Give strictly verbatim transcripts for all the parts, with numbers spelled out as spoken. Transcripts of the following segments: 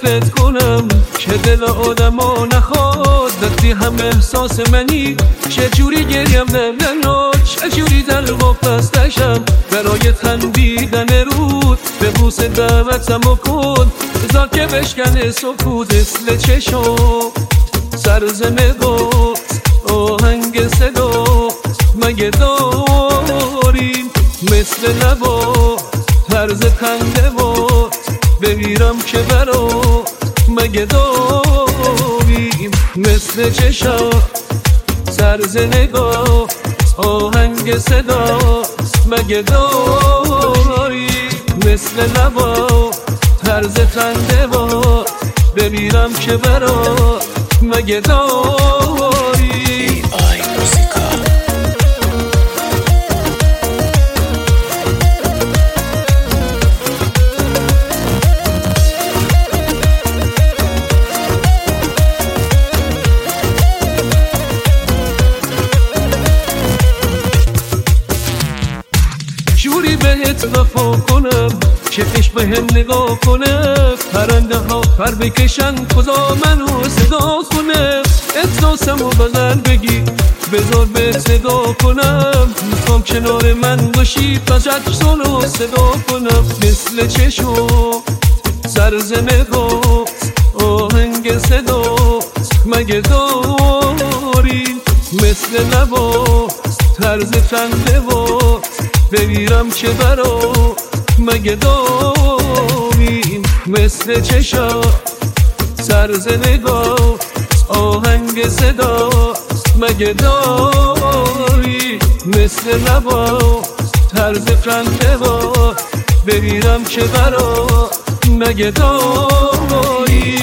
تعریفت کنم که دل آدمو نخواد وقتی هم احساس منی. چجوری گریم نمیاد، چجوری دلقا پستشم برای خندیدن رود. به بوس دعوتم کن بذار که بشکنه سکوت مثل چشم سرزنه بود آهنگ صدا مگه داریم مثل لبا طرز خنده بود بمیرم که برات مگه داریم مثل چشم طرز نگاه آهنگ صدا مگه داریم مثل لبا طرز خنده بود بمیرم که برات مگه داری. جوری بهت وفا کنم که عشق بهم نگاه کنه، پرنده ها پر بکشن خدا منو صدا کنه. احساسمو بغل بگی بذار به صدا کنم، میخوام کنار من باشی فقط سولو صدا کنم. مثل چشم سرزنه گفت آهنگ صدا مگه داریم مثل لبا طرز خنده بود بمیرم که برات مگه داریم مثل چشم سرز نگاه آهنگ صدا مگه داری مثل لبا طرز خنده بود بمیرم که برات مگه داری.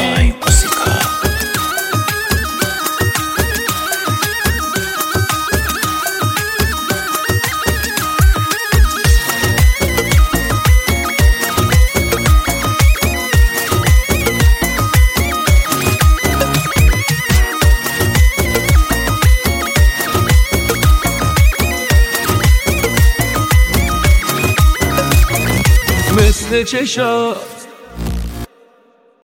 مثل چشم